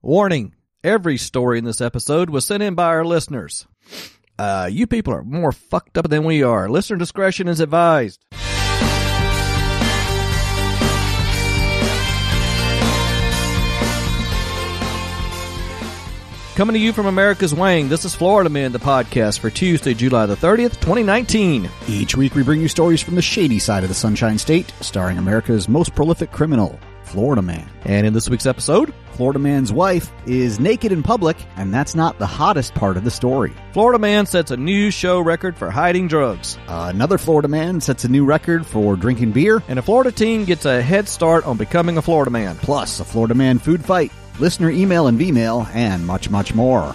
Warning, every story in this episode was sent in by our listeners. You people are more fucked up than we are. Listener discretion is advised. Coming to you from America's Wang, this is Florida Man, the podcast for Tuesday, July the 30th, 2019. Each week we bring you stories from the shady side of the Sunshine State, starring America's most prolific criminal, Florida Man. And in this week's episode, Florida Man's wife is naked in public, and that's not the hottest part of the story. Florida Man sets a new show record for hiding drugs. Another Florida Man sets a new record for drinking beer. And a Florida teen gets a head start on becoming a Florida Man. Plus a Florida Man food fight, listener email and V-mail, and much, much more.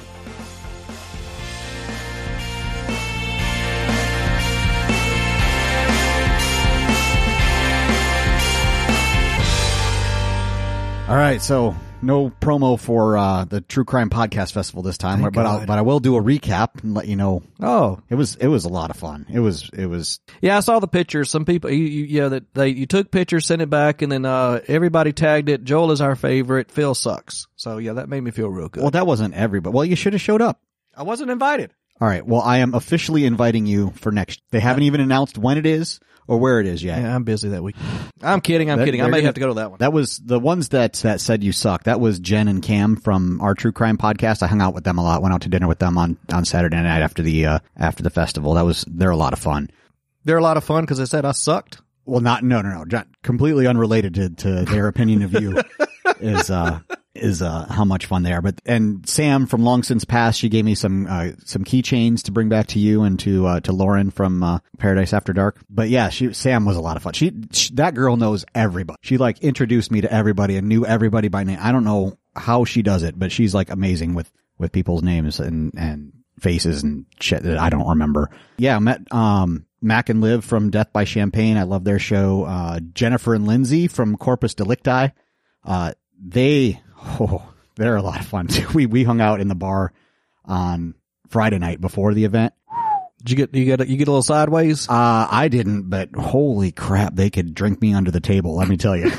All right, so no promo for the True Crime Podcast Festival this time, but I will do a recap and let you know. Oh, it was a lot of fun. It was. Yeah, I saw the pictures. Some people, you took pictures, sent it back, and then everybody tagged it. Joel is our favorite. Phil sucks. So yeah, that made me feel real good. Well, that wasn't everybody. Well, you should have showed up. I wasn't invited. All right. Well, I am officially inviting you for next. They haven't even announced when it is or where it is yet. Yeah, I'm busy that week. I'm kidding. I may have to go to that one. That was the ones that said you suck. That was Jen and Cam from our True Crime Podcast. I hung out with them a lot. Went out to dinner with them on Saturday night after the festival. They're a lot of fun. They're a lot of fun because they said I sucked. Well, no. Completely unrelated to their opinion of you is how much fun they are. And Sam from Long Since Past, she gave me some keychains to bring back to you and to Lauren from Paradise After Dark. But yeah, Sam was a lot of fun. She that girl knows everybody. She like introduced me to everybody and knew everybody by name. I don't know how she does it, but she's like amazing with people's names and faces and shit that I don't remember. Yeah, I met Mac and Liv from Death by Champagne. I love their show. Jennifer and Lindsay from Corpus Delicti. They're a lot of fun too. We hung out in the bar on Friday night before the event. Did you get a little sideways? I didn't, but holy crap, they could drink me under the table, let me tell you.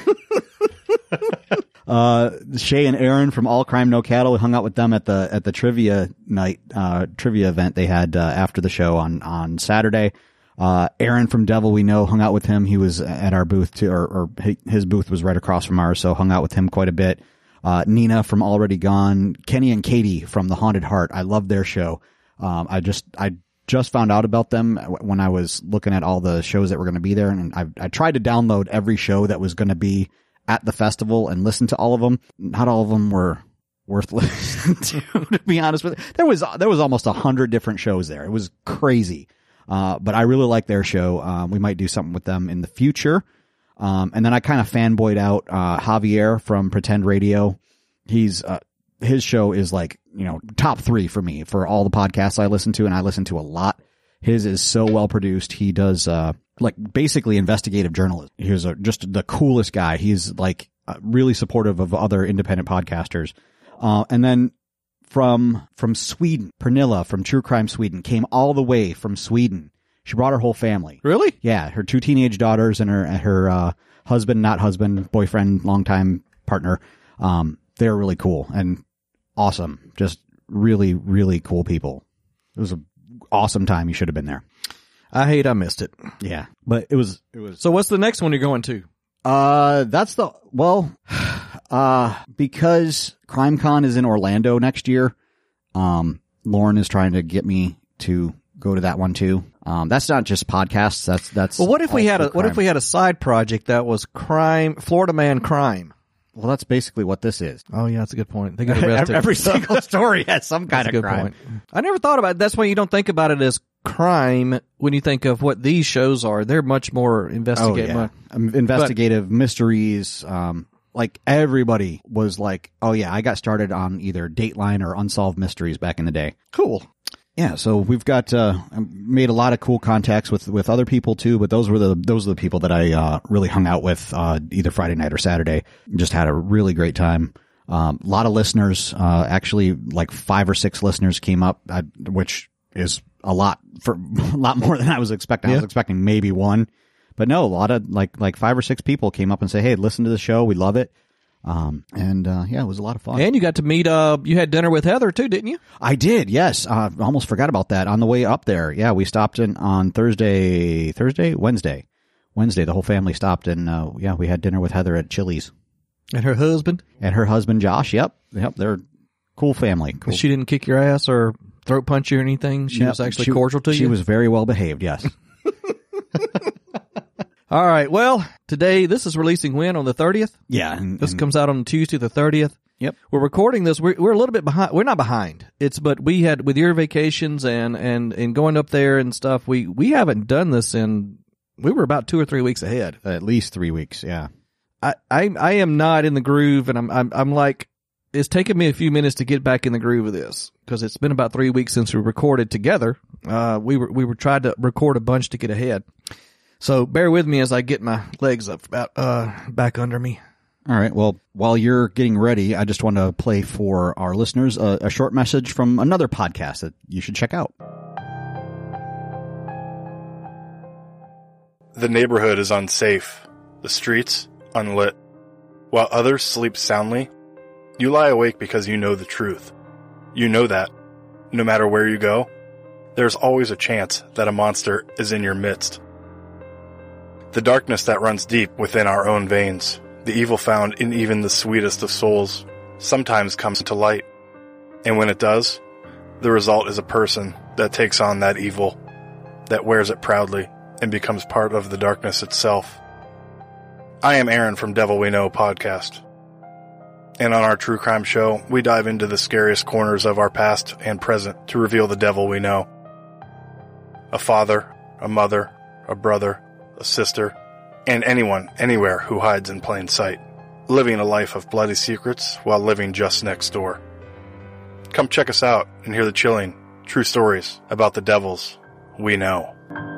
Shay and Aaron from All Crime No Cattle, we hung out with them at the trivia night, trivia event they had after the show on Saturday. Aaron from Devil We Know, hung out with him. He was at our booth too, or his booth was right across from ours, so hung out with him quite a bit. Nina from Already Gone, Kenny and Katie from The Haunted Heart. I love their show. I just found out about them when I was looking at all the shows that were going to be there, and I tried to download every show that was going to be at the festival and listen to all of them. Not all of them were worth listening to be honest with you. There was almost 100 different shows there. It was crazy. But I really like their show. We might do something with them in the future. And then I kind of fanboyed out, Javier from Pretend Radio. His show is like, top 3 for me for all the podcasts I listen to, and I listen to a lot. His is so well produced. He does, basically investigative journalism. He's just the coolest guy. He's like really supportive of other independent podcasters. And then from Sweden, Pernilla from True Crime Sweden came all the way from Sweden. She brought her whole family. Really? Yeah, her 2 teenage daughters and her boyfriend, longtime partner. They're really cool and awesome. Just really, really cool people. It was an awesome time. You should have been there. I missed it. Yeah, but it was. So what's the next one you're going to? Because CrimeCon is in Orlando next year. Lauren is trying to get me to go to that one too. That's not just podcasts. That's. Well, what if we had a side project that was Florida Man crime? Well, that's basically what this is. Oh yeah, that's a good point. They get arrested. Every single story has some kind of crime. Point. I never thought about it. That's why you don't think about it as crime when you think of what these shows are. They're much more investigative. Oh, yeah. Investigative mysteries. Like everybody was like, oh yeah, I got started on either Dateline or Unsolved Mysteries back in the day. Cool. Yeah, so we've got made a lot of cool contacts with other people too, but those are the people that I really hung out with either Friday night or Saturday. Just had a really great time. A lot of listeners, actually like 5 or 6 listeners came up, which is a lot more than I was expecting. Yeah. I was expecting maybe 1, but no, a lot of like 5 or 6 people came up and say, "Hey, listen to the show. We love it." Yeah, it was a lot of fun. And you got to meet, you had dinner with Heather too, didn't you? I did, yes. Almost forgot about that on the way up there. Yeah, we stopped in on Wednesday, the whole family stopped and, we had dinner with Heather at Chili's. And her husband? And her husband, Josh. Yep. They're cool family. Cool. She didn't kick your ass or throat punch you or anything? She was actually cordial to you? She was very well behaved, yes. All right. Well, today, this is releasing when? On the 30th? Yeah. This comes out on Tuesday the 30th. Yep. We're recording this. We're a little bit behind. We're not behind. But we had, with your vacations and going up there and stuff, we haven't done this we were about 2 or 3 weeks ahead. At least 3 weeks, yeah. I am not in the groove, and I'm like, it's taken me a few minutes to get back in the groove of this because it's been about 3 weeks since we recorded together. We were trying to record a bunch to get ahead, so bear with me as I get my legs up back under me. All right. Well, while you're getting ready, I just want to play for our listeners a short message from another podcast that you should check out. The neighborhood is unsafe. The streets unlit. While others sleep soundly, you lie awake because you know the truth. You know that, no matter where you go, there's always a chance that a monster is in your midst. The darkness that runs deep within our own veins, the evil found in even the sweetest of souls, sometimes comes to light. And when it does, the result is a person that takes on that evil, that wears it proudly, and becomes part of the darkness itself. I am Aaron from Devil We Know podcast. And on our true crime show, we dive into the scariest corners of our past and present to reveal the devil we know. A father, a mother, a brother, a sister, and anyone, anywhere who hides in plain sight, living a life of bloody secrets while living just next door. Come check us out and hear the chilling, true stories about the devils we know.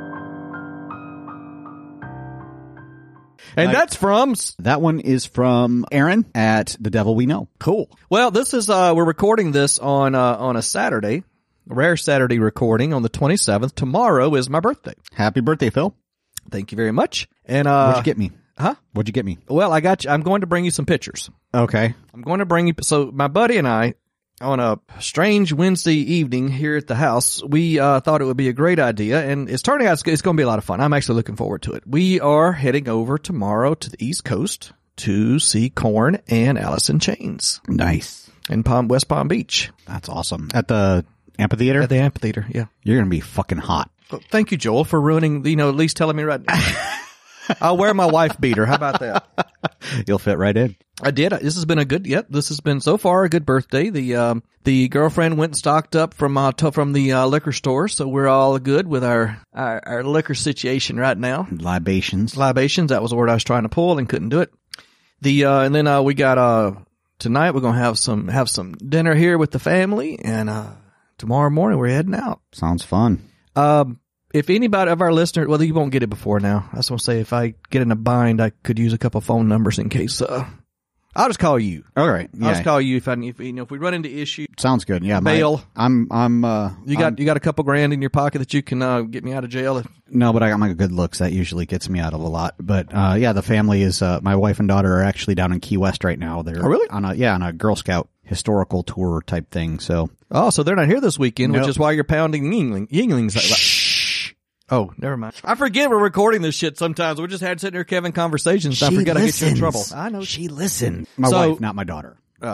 And that's from... That one is from Aaron at The Devil We Know. Cool. Well, this is, we're recording this on a Saturday, a rare Saturday recording on the 27th. Tomorrow is my birthday. Happy birthday, Phil. Thank you very much. And, What'd you get me? Huh? What'd you get me? Well, I'm going to bring you some pictures. Okay. I'm going to bring you, so my buddy and I, on a strange Wednesday evening here at the house, we thought it would be a great idea, and it's turning out it's going to be a lot of fun. I'm actually looking forward to it. We are heading over tomorrow to the East Coast to see Korn and Alice in Chains. Nice. In West Palm Beach. That's awesome. At the amphitheater? At the amphitheater, yeah. You're going to be fucking hot. Well, thank you, Joel, for ruining, at least telling me right now. I'll wear my wife beater. How about that? You'll fit right in. I did. This has been this has been so far a good birthday. The girlfriend went and stocked up from the liquor store, so we're all good with our liquor situation right now. Libations. That was the word I was trying to pull and couldn't do it. And then we got tonight we're gonna have some dinner here with the family, and tomorrow morning we're heading out. Sounds fun. If anybody of our listeners, well, you won't get it before now. I just want to say, if I get in a bind, I could use a couple phone numbers in case. I'll just call you. All right. Yeah. I'll just call you if we run into issues. Sounds good. Yeah. Bail. You got a couple grand in your pocket that you can get me out of jail. No, but I got my good looks. That usually gets me out of a lot. But the family is my wife and daughter are actually down in Key West right now. They're really on a Girl Scout historical tour type thing. So they're not here this weekend, nope. Which is why you're pounding Yinglings. Shh. Oh, never mind. I forget we're recording this shit sometimes. We just had sitting here having conversations. I forget I get you in trouble. I know. She listens. My wife, not my daughter.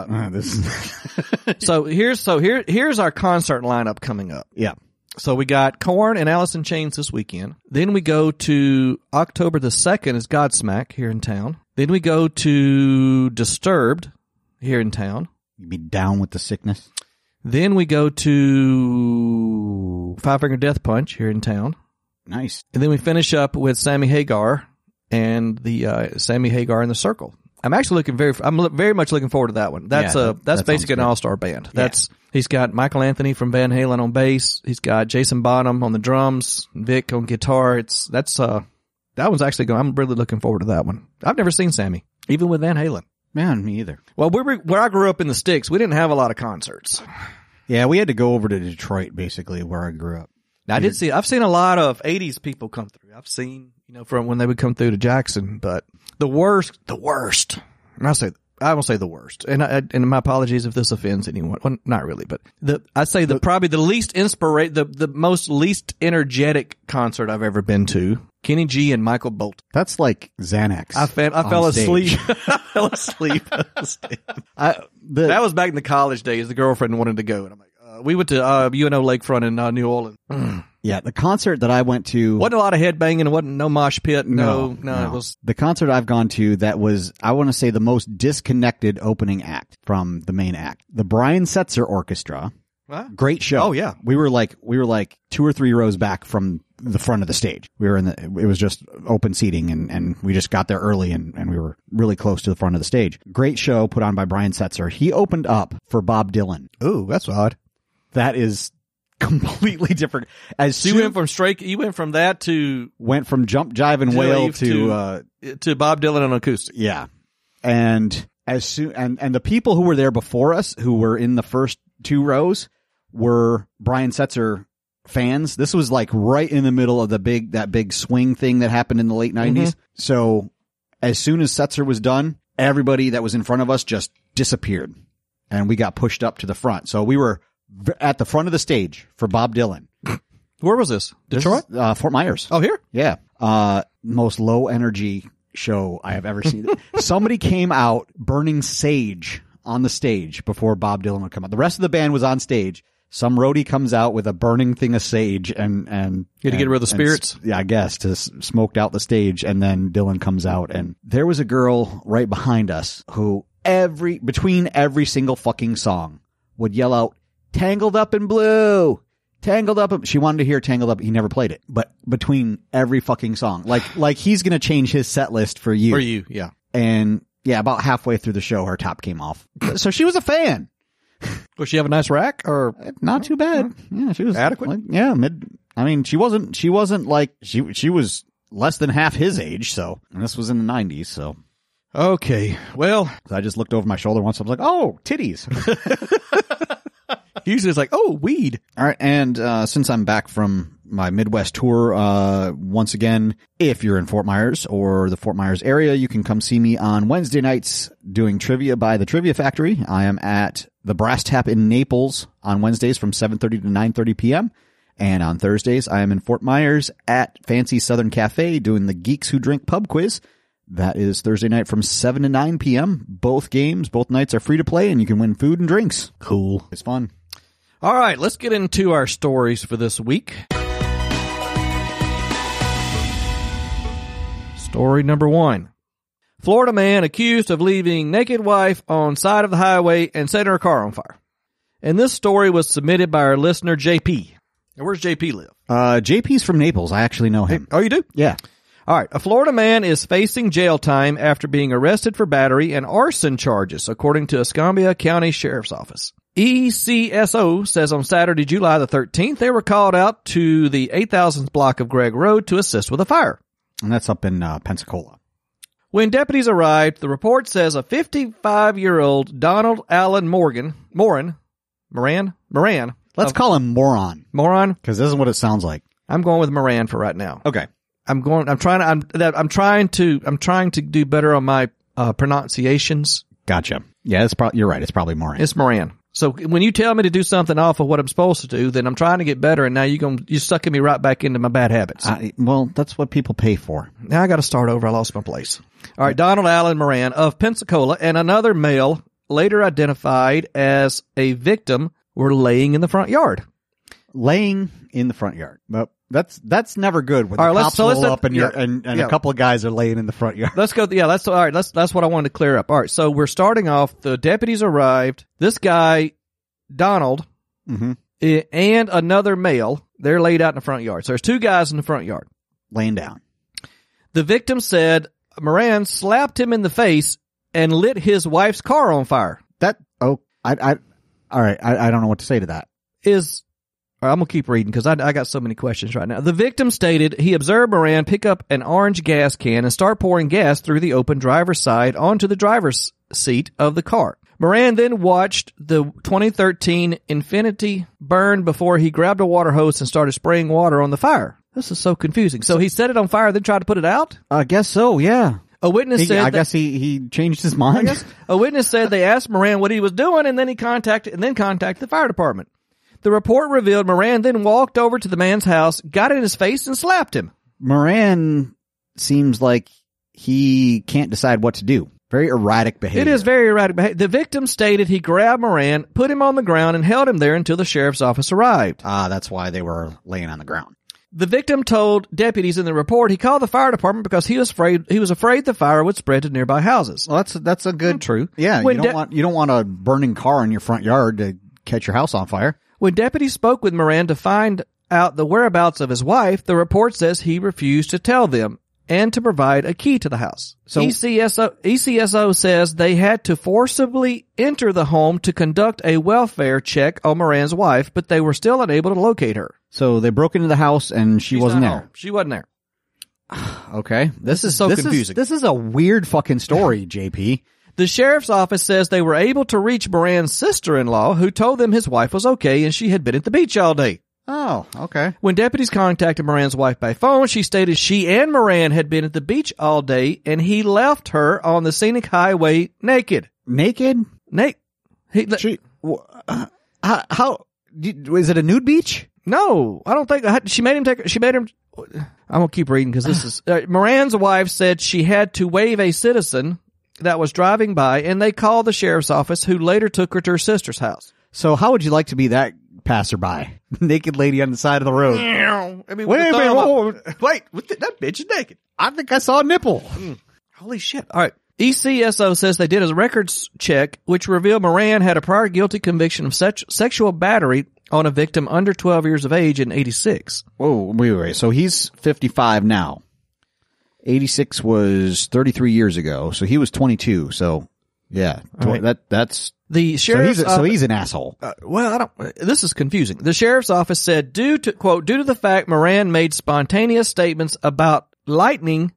So here's our concert lineup coming up. Yeah. So we got Korn and Alice in Chains this weekend. Then we go to October the 2nd is Godsmack here in town. Then we go to Disturbed here in town. You be down with the sickness. Then we go to Five Finger Death Punch here in town. Nice. And then we finish up with Sammy Hagar and the Sammy Hagar and the Circle. I'm very much looking forward to that one. That's basically an all-star band. He's got Michael Anthony from Van Halen on bass. He's got Jason Bonham on the drums, Vic on guitar. That one's actually going. I'm really looking forward to that one. I've never seen Sammy, even with Van Halen. Man, me either. Well, where I grew up in the sticks, we didn't have a lot of concerts. Yeah, we had to go over to Detroit, basically, where I grew up. Now, I've seen a lot of 80s people come through. I've seen, from when they would come through to Jackson, but the worst, and I say I won't say the worst. And my apologies if this offends anyone. Well, not really, but I say probably the least the most least energetic concert I've ever been to. Kenny G and Michael Bolton. That's like Xanax. I fell asleep. I fell asleep. That was back in the college days. The girlfriend wanted to go, and I'm like, we went to UNO Lakefront in New Orleans. Yeah, the concert that I went to wasn't a lot of headbanging. Wasn't no mosh pit. No. It was the concert I've gone to that was, I want to say, the most disconnected opening act from the main act. The Brian Setzer Orchestra. What? Great show. Oh yeah, we were like 2 or 3 rows back from the front of the stage. We were it was just open seating, and we just got there early, and we were really close to the front of the stage. Great show put on by Brian Setzer. He opened up for Bob Dylan. Ooh, that's odd. That is completely different. You went from that to went from Jump Jive and Wail to Bob Dylan on acoustic. Yeah. And as soon and the people who were there before us, who were in the first 2 rows, were Brian Setzer fans. This was like right in the middle of that big swing thing that happened in the late 90s. Mm-hmm. So as soon as Setzer was done, everybody that was in front of us just disappeared, and we got pushed up to the front. So we were at the front of the stage for Bob Dylan. Where was this? Detroit? Fort Myers. Oh, here? Yeah. Most low energy show I have ever seen. Somebody came out burning sage on the stage before Bob Dylan would come out. The rest of the band was on stage. Some roadie comes out with a burning thing of sage and you had to get rid of the spirits? Yeah, I guess, to smoked out the stage, and then Dylan comes out, and there was a girl right behind us who between every single fucking song would yell out, "Tangled Up in Blue, Tangled Up." She wanted to hear Tangled Up. He never played it, but between every fucking song, like he's going to change his set list for you. For you, yeah. And yeah, about halfway through the show, her top came off. So she was a fan. Does she have a nice rack, or not too bad? Yeah, she was adequate. Like, yeah, mid. I mean, she wasn't like she was less than half his age. So, and this was in the 90s. So, okay, well, I just looked over my shoulder once. I was like, oh, titties. Usually it's like, oh, weed. All right. And since I'm back from my Midwest tour, once again, if you're in Fort Myers or the Fort Myers area, you can come see me on Wednesday nights doing trivia by the Trivia Factory. I am at the Brass Tap in Naples on Wednesdays from 7:30 to 9:30 p.m. And on Thursdays, I am in Fort Myers at Fancy Southern Cafe doing the Geeks Who Drink pub quiz. That is Thursday night from 7 to 9 p.m. Both nights are free to play, and you can win food and drinks. Cool. It's fun. All right, let's get into our stories for this week. Story number 1. Florida man accused of leaving naked wife on side of the highway and setting her car on fire. And this story was submitted by our listener, JP. And where's JP live? JP's from Naples. I actually know him. Oh, you do? Yeah. All right. A Florida man is facing jail time after being arrested for battery and arson charges, according to Escambia County Sheriff's Office. ECSO says on Saturday, July the 13th, they were called out to the 8000th block of Gregg Road to assist with a fire. And that's up in Pensacola. When deputies arrived, the report says a 55-year-old Donald Allen Moran. Let's call him Moron. Moron? Because this is what it sounds like. I'm going with Moran for right now. Okay. I'm trying to do better on my pronunciations. Gotcha. Yeah, you're right. It's probably Moran. It's Moran. So when you tell me to do something off of what I'm supposed to do, then I'm trying to get better, and now you're sucking me right back into my bad habits. Well, that's what people pay for. Now I got to start over. I lost my place. All right, Donald Allen Moran of Pensacola and another male, later identified as a victim, were laying in the front yard. Laying in the front yard. Well, that's never good when the cops roll up and a couple of guys are laying in the front yard. Let's go. Yeah, that's all right. That's what I wanted to clear up. All right, so we're starting off. The deputies arrived. This guy, Donald, and another male, they're laid out in the front yard. So there's 2 guys in the front yard. Laying down. The victim said Moran slapped him in the face and lit his wife's car on fire. All right. I don't know what to say to that. I'm going to keep reading because I got so many questions right now. The victim stated he observed Moran pick up an orange gas can and start pouring gas through the open driver's side onto the driver's seat of the car. Moran then watched the 2013 Infiniti burn before he grabbed a water hose and started spraying water on the fire. This is so confusing. So he set it on fire, then tried to put it out? I guess so, yeah. A witness said I guess he changed his mind. A witness said they asked Moran what he was doing, and then contacted the fire department. The report revealed Moran then walked over to the man's house, got in his face, and slapped him. Moran seems like he can't decide what to do. Very erratic behavior. It is very erratic behavior. The victim stated he grabbed Moran, put him on the ground, and held him there until the sheriff's office arrived. That's why they were laying on the ground. The victim told deputies in the report he called the fire department because he was afraid the fire would spread to nearby houses. Well, that's a good true. Yeah, you don't want a burning car in your front yard to catch your house on fire. When deputies spoke with Moran to find out the whereabouts of his wife, the report says he refused to tell them and to provide a key to the house. So ECSO says they had to forcibly enter the home to conduct a welfare check on Moran's wife, but they were still unable to locate her. So they broke into the house and she wasn't there. Home. She wasn't there. Okay. This is confusing. This is a weird fucking story, JP. The sheriff's office says they were able to reach Moran's sister-in-law, who told them his wife was okay and she had been at the beach all day. Oh, okay. When deputies contacted Moran's wife by phone, she stated she and Moran had been at the beach all day and he left her on the scenic highway naked. Naked? How? Is it a nude beach? No, I don't think she made him. I'm going to keep reading because this is, Moran's wife said she had to wave a citizen that was driving by and they called the sheriff's office, who later took her to her sister's house. So how would you like to be that passerby? Naked lady on the side of the road. I mean, wait, that bitch is naked. I think I saw a nipple. Holy shit. All right. ECSO says they did a records check, which revealed Moran had a prior guilty conviction of sexual battery on a victim under 12 years of age in 86. Whoa, wait. So he's 55 now. 86 was 33 years ago. So he was 22. So yeah, right. That's the sheriff's. So he's an asshole. This is confusing. The sheriff's office said due to the fact Moran made spontaneous statements about lighting.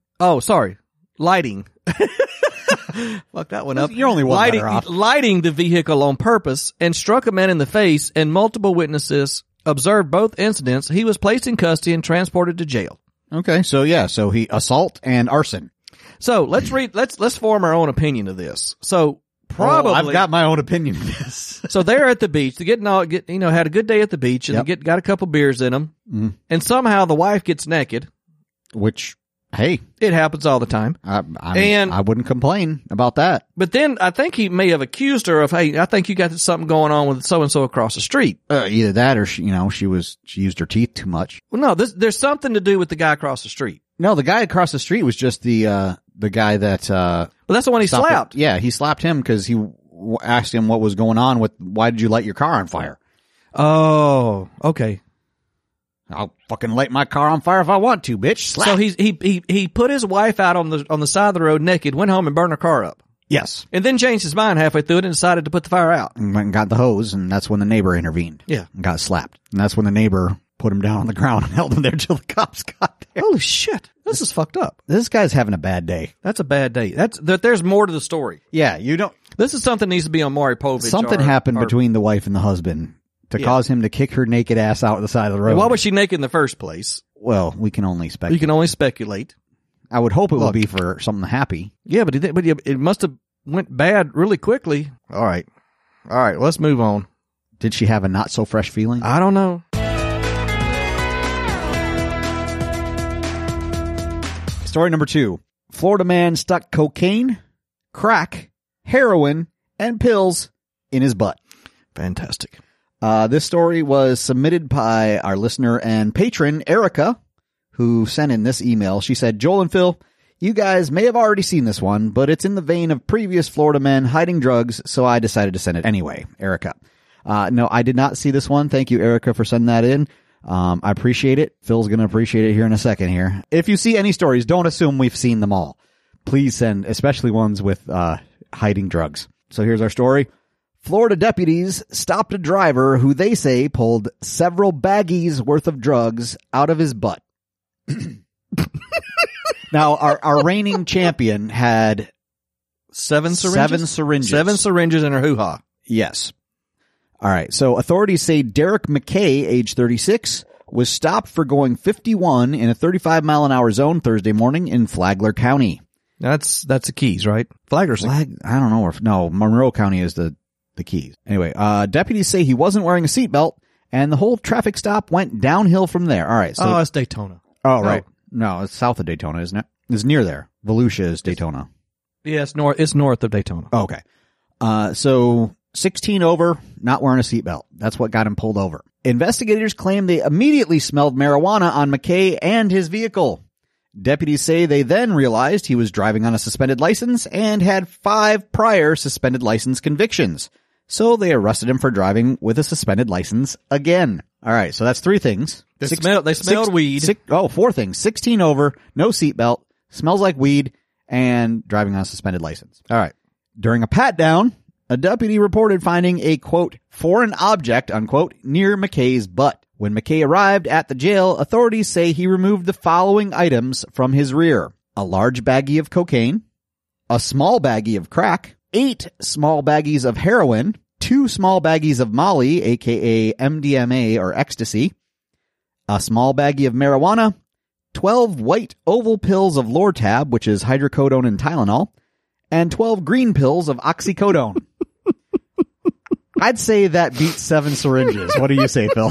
Fuck that one up. You're only one better off. Lighting the vehicle on purpose and struck a man in the face, and multiple witnesses observed both incidents. He was placed in custody and transported to jail. Okay, so he assault and arson. So let's form our own opinion of this. So probably I've got my own opinion of this. So they're at the beach. They had a good day at the beach, and they got a couple beers in them, and somehow the wife gets naked. Which, hey, it happens all the time. I wouldn't complain about that. But then I think he may have accused her of, hey, I think you got something going on with so and so across the street. Either that, or she used her teeth too much. Well, no, there's something to do with the guy across the street. No, the guy across the street was just the guy that. Well, that's the one he slapped. Yeah, he slapped him because he asked him what was going on with. Why did you light your car on fire? Oh, okay. I'll fucking light my car on fire if I want to, bitch. Slap. So he put his wife out on the side of the road naked, went home and burned her car up. Yes. And then changed his mind halfway through it and decided to put the fire out. And went and got the hose, and that's when the neighbor intervened. Yeah. And got slapped. And that's when the neighbor put him down on the ground and held him there till the cops got there. Holy shit. This is fucked up. This guy's having a bad day. That's a bad day. There's more to the story. Yeah, you don't. This is something that needs to be on Maury Povich. Something happened between the wife and the husband to cause him to kick her naked ass out the side of the road. Why was she naked in the first place? Well, we can only speculate. You can only speculate. I would hope it would be for something happy. Yeah, but it must have went bad really quickly. All right, let's move on. Did she have a not so fresh feeling? I don't know. Story number 2. Florida man stuck cocaine, crack, heroin, and pills in his butt. Fantastic. This story was submitted by our listener and patron, Erica, who sent in this email. She said, Joel and Phil, you guys may have already seen this one, but it's in the vein of previous Florida men hiding drugs, so I decided to send it anyway. Erica. No, I did not see this one. Thank you, Erica, for sending that in. I appreciate it. Phil's going to appreciate it here in a second here. If you see any stories, don't assume we've seen them all. Please send, especially ones with hiding drugs. So here's our story. Florida deputies stopped a driver who they say pulled several baggies worth of drugs out of his butt. Now, our reigning champion had seven syringes? 7 syringes in her hoo-ha. Yes. All right. So authorities say Derek McKay, age 36, was stopped for going 51 in a 35-mile-an-hour zone Thursday morning in Flagler County. That's the Keys, right? Flagler's. I don't know. No, Monroe County is the Keys. Anyway, deputies say he wasn't wearing a seatbelt, and the whole traffic stop went downhill from there. All right. So, it's Daytona. Oh, right. No, it's south of Daytona, isn't it? It's near there. Volusia is Daytona. Yeah, it's north of Daytona. Oh, okay. So 16 over, not wearing a seatbelt. That's what got him pulled over. Investigators claim they immediately smelled marijuana on McKay and his vehicle. Deputies say they then realized he was driving on a suspended license and had 5 prior suspended license convictions. So they arrested him for driving with a suspended license again. All right, so that's 3 things. They smelled weed. 4 things. 16 over, no seatbelt, smells like weed, and driving on a suspended license. All right. During a pat-down, a deputy reported finding a, quote, foreign object, unquote, near McKay's butt. When McKay arrived at the jail, authorities say he removed the following items from his rear: a large baggie of cocaine, a small baggie of crack, 8 small baggies of heroin, 2 small baggies of Molly, aka MDMA or ecstasy, a small baggie of marijuana, 12 white oval pills of Lortab, which is hydrocodone and Tylenol, and 12 green pills of oxycodone. I'd say that beats 7 syringes. What do you say, Phil?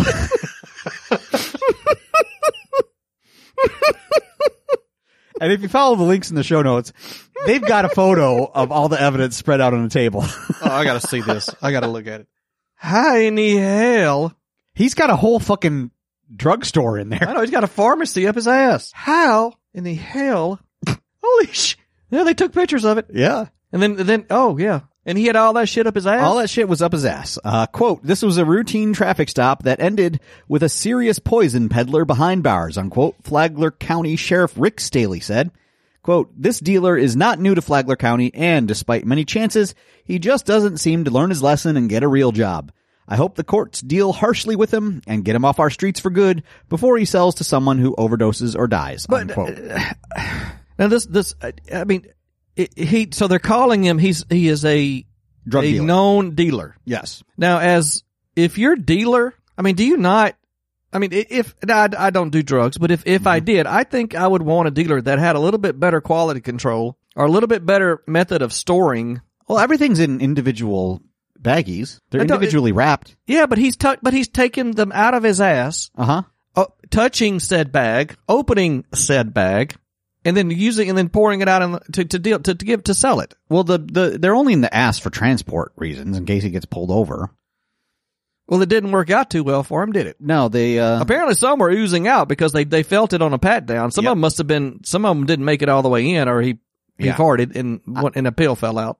And if you follow the links in the show notes, they've got a photo of all the evidence spread out on the table. Oh, I gotta see this. I gotta look at it. How in the hell? He's got a whole fucking drugstore in there. I know, he's got a pharmacy up his ass. How in the hell? Holy sh! Yeah, they took pictures of it. Yeah. And then, oh yeah. And he had all that shit up his ass? All that shit was up his ass. Quote, this was a routine traffic stop that ended with a serious poison peddler behind bars, unquote, Flagler County Sheriff Rick Staley said. Quote, this dealer is not new to Flagler County, and despite many chances, he just doesn't seem to learn his lesson and get a real job. I hope the courts deal harshly with him and get him off our streets for good before he sells to someone who overdoses or dies, unquote. Now I mean, so they're calling him, he is a drug dealer. Known dealer. Yes. Now, if you're a dealer, I mean, do you not, I mean, I don't do drugs, but if I did, I think I would want a dealer that had a little bit better quality control or a little bit better method of storing. Well, everything's in individual baggies. They're individually wrapped. Yeah, but he's taking them out of his ass. Touching said bag, opening said bag, and then pouring it out to sell it. Well, they're only in the ass for transport reasons in case he gets pulled over. Well, it didn't work out too well for him, did it? No, they apparently some were oozing out because they felt it on a pat down. Some of them didn't make it all the way in, or he farted and a pill fell out.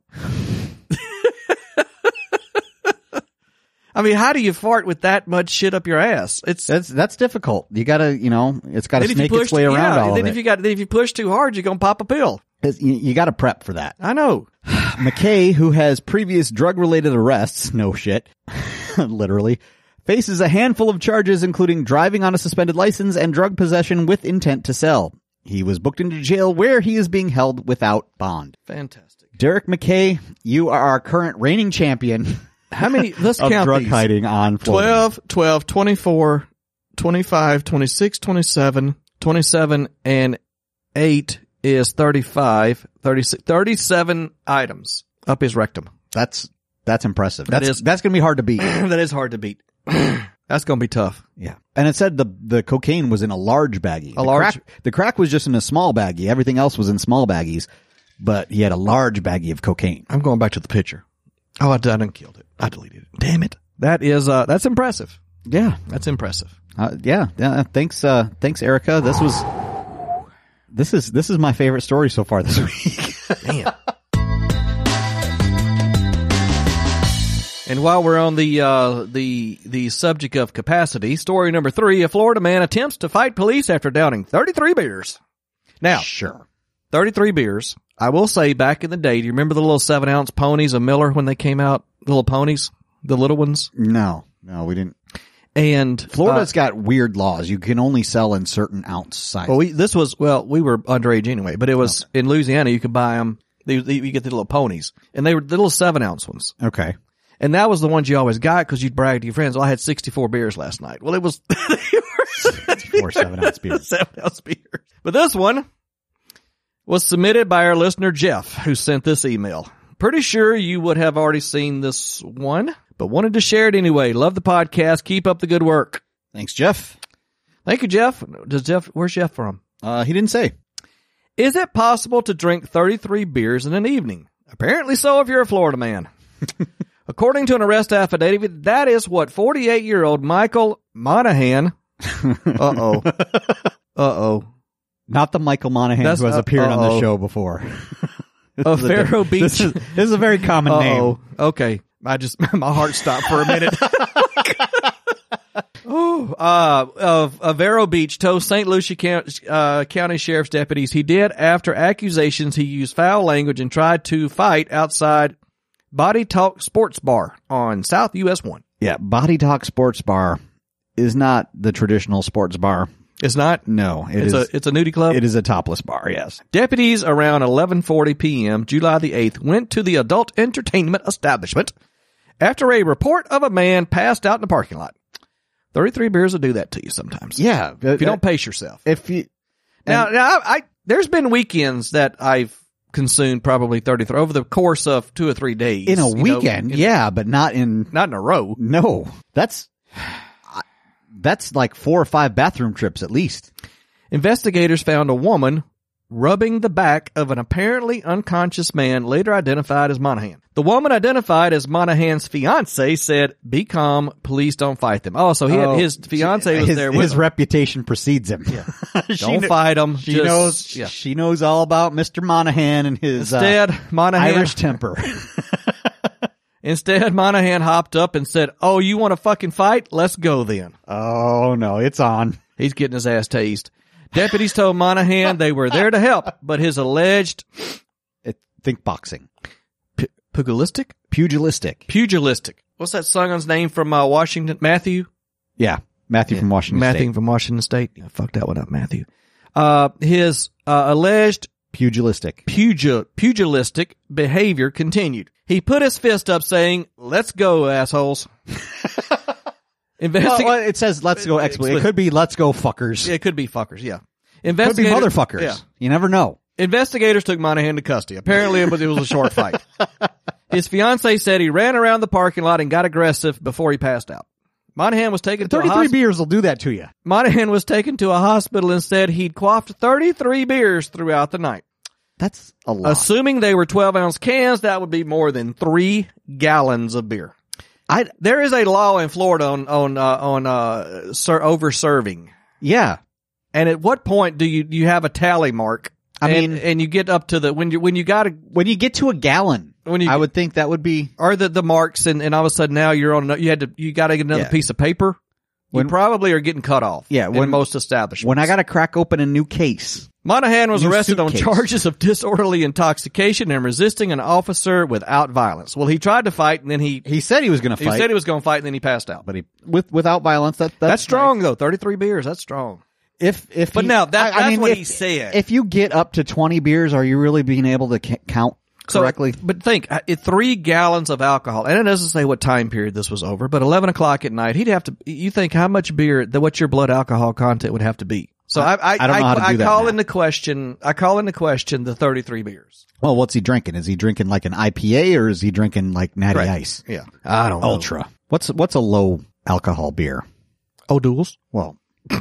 I mean, how do you fart with that much shit up your ass? That's difficult. You gotta, it's gotta snake its way around all of it. If you push too hard, you're gonna pop a pill. You gotta prep for that. I know. McKay, who has previous drug-related arrests, no shit, literally, faces a handful of charges including driving on a suspended license and drug possession with intent to sell. He was booked into jail where he is being held without bond. Fantastic. Derek McKay, you are our current reigning champion. How many? Let's count drug these. Hiding on Florida. 12, 24, 25, 26, 27, 27, and 8 is 35, 36, 37 items up his rectum. That's impressive. That's going to be hard to beat. That is hard to beat. That's going to be tough. Yeah. And it said the cocaine was in a large baggie. The crack was just in a small baggie. Everything else was in small baggies, but he had a large baggie of cocaine. I'm going back to the picture. Oh, I done killed it. I deleted it. Damn it. That is, that's impressive. Yeah. That's impressive. Yeah. Thanks, Erica. This is my favorite story so far this week. Damn. And while we're on the subject of capacity, story number 3, a Florida man attempts to fight police after downing 33 beers. Now, sure. 33 beers. I will say back in the day, do you remember the little 7-ounce ponies of Miller when they came out? Little ponies? The little ones? No, we didn't. And Florida's got weird laws. You can only sell in certain ounce sizes. Well, we were underage anyway, but it was in Louisiana, you could buy them. You get the little ponies, and they were the little 7-ounce ones. Okay. And that was the ones you always got because you'd brag to your friends, well, I had 64 beers last night. Well, it was 64 7-ounce beers. 7-ounce beers. But this one, was submitted by our listener Jeff, who sent this email. Pretty sure you would have already seen this one, but wanted to share it anyway. Love the podcast. Keep up the good work. Thanks, Jeff. Thank you, Jeff. Where's Jeff from? He didn't say. Is it possible to drink 33 beers in an evening? Apparently so if you're a Florida man. According to an arrest affidavit, that is what 48-year-old Michael Monahan. Uh-oh. Not the Michael Monahan who has appeared on the show before. Vero Beach. This is a very common name. Okay. My heart stopped for a minute. Vero Beach told St. Lucie County Sheriff's deputies he did after accusations he used foul language and tried to fight outside Body Talk Sports Bar on South US 1. Yeah, Body Talk Sports Bar is not the traditional sports bar. It's not? No, it's a nudie club? It is a topless bar, yes. Deputies around 11:40 p.m., July the 8th, went to the adult entertainment establishment after a report of a man passed out in the parking lot. 33 beers will do that to you sometimes. Yeah. If you don't pace yourself. Now, there's been weekends that I've consumed probably 33 over the course of 2 or 3 days. In a weekend, but not in a row. No. That's like 4 or 5 bathroom trips at least. Investigators found a woman rubbing the back of an apparently unconscious man later identified as Monahan. The woman identified as Monahan's fiance said, "Be calm, please don't fight them." Oh, so his fiance was there with his him. Reputation precedes him. Yeah. Don't fight him. She knows all about Mr. Monahan and his Irish temper. Instead, Monahan hopped up and said, "Oh, you want to fucking fight? Let's go then." Oh, no, it's on. He's getting his ass tased. Deputies told Monahan they were there to help, but his alleged... Think boxing. Pugilistic? Pugilistic. What's that son's name from Washington? Matthew? Yeah, Matthew from Washington State. Matthew from Washington State. Yeah, fuck that one up, Matthew. His alleged... Pugilistic behavior continued. He put his fist up saying, "Let's go, assholes." It says let's go explicit. It could be let's go fuckers. It could be fuckers, yeah. Could be motherfuckers. Yeah. You never know. Investigators took Monahan to custody. Apparently it was a short fight. His fiance said he ran around the parking lot and got aggressive before he passed out. Monahan was taken to 33 beers will do that to you. Monahan was taken to a hospital and said he'd quaffed 33 beers throughout the night. That's a lot. Assuming they were 12-ounce cans, that would be more than 3 gallons of beer. There is a law in Florida on over serving. Yeah. And at what point do you have a tally mark? And you get up to when you get to a gallon, I would think that would be, or the marks, and all of a sudden now you're on, you got to get another piece of paper. You probably are getting cut off. Yeah. In most establishments. When I got to crack open a new case. Monahan was arrested on charges of disorderly intoxication and resisting an officer without violence. Well, he tried to fight, and then he said he was going to fight. He said he was going to fight, and then he passed out. But without violence, that's strong, though. 33 beers, that's strong. That's what he said. If you get up to 20 beers, are you really being able to count correctly? But think, 3 gallons of alcohol, and it doesn't say what time period this was over, but 11 o'clock at night, he'd have to, you think how much beer, what your blood alcohol content would have to be. So I don't know how to do that. I call into question the 33 beers. Well, what's he drinking? Is he drinking like an IPA or is he drinking like Natty Ice? Yeah. I don't know. Ultra. What's a low alcohol beer? O'Doul's? Well,